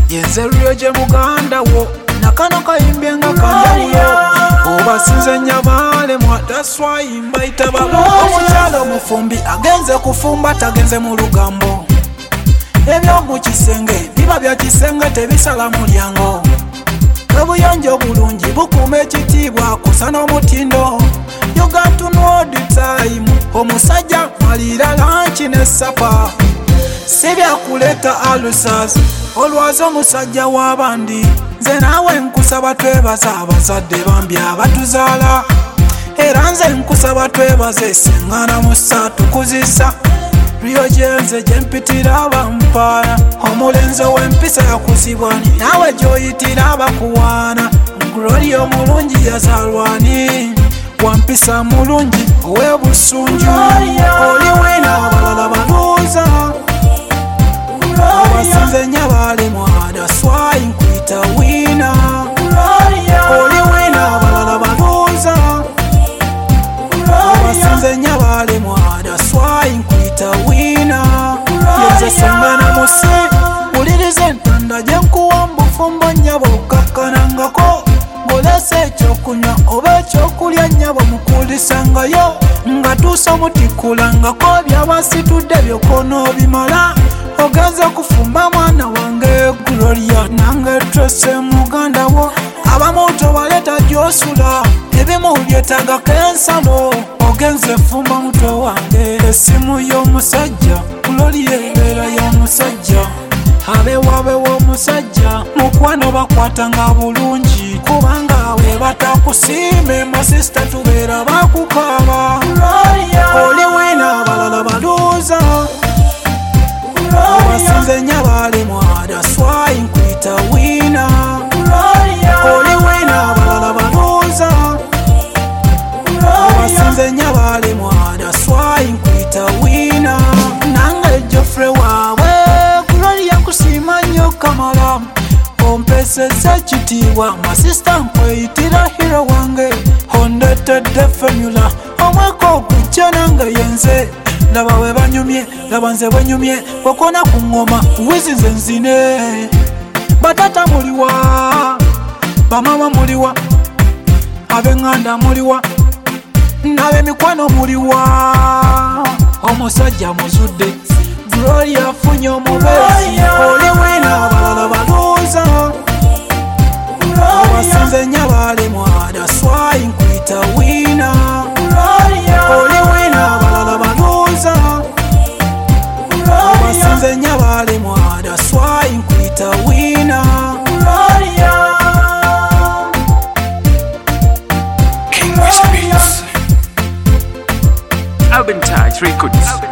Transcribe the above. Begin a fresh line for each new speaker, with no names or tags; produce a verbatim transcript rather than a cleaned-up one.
yenze ryoje muganda wo nakano kayimbye nga kanjawulo obasinze nyabalemwa that's why mbayita baba omukyalo omufumbi agenze kufumba tagenze mu lugambo ebyomu kisenge biba bya kisenge tebisala mulyango obuyonjo bulungi bukuuma ekitiibwa kusa n'omutindo you got to know the time omusajja malira lanchi ne sapa si byakuleeta alusas olwaza omusajja w'abandi nze naawe nkusaba twebaza abazadde bambi abatuzaala era nze nkusaba twebaze sengana musa tukuzisa Rio jenze jempitira abampaana omulenzi ow'empisa yakuzibwani naawe gy'oyitira abakuwaana Gloria omulungi yazaalwani wampisa mulungi ow'ebusunju oli wina abalala baluuza abasinze nyabalemwa daswayi nkwita wina oli wina abalala baluuza abasinze nyabalemwa daswayi nkwita wina yenze sengana musi wuliriza entanda gye nkuwa mbufumbo nnyabo okakkanangako ng'olese ekyokunywa oba ekyokulya nnyabo mukulisangayo nga tuusa omutikulangako byabasitudde byokonoobimala ogenze kufumba mwana wange Gloria nange trese muganda wo abamu tobaleeta gy'osula ebimu byetagako ensalo ogenze fumba muto wange essimu y'omusajja Gloria ebeera y'omusajja abewabewa omusajja mukwano bakwatanga bulungi kubanga we batakusiime masisita tubeera bakukaaba oli wina abalala baluuza abasinze nyabalemwa daswayi nkwita wina oli wina abalala baluuza abasinze nyabalemwa daswayi nkwita wina nange Geoffrey waabwe Gloria nkusiima nnyo kamala ompesesa ekitiibwa masisita nkweyitira hero wange ondetedde femula omweka okujja nange yenze laba we banyumye laba nze bwenyumye okona ku ngoma wizi nze nzine batata muliwa bamama muliwa ab'eŋŋanda muliwa n'ab'emikwano muliwa omusajja muzudde Gloria afunye omubeezi oli wina abalala baluuza abasinze nyabalemwa daswayi nkwita wina oli wina abalala baluuza abasinze nyabalemwa daswayi nkwita wina
King West Beats Urban Tides Records.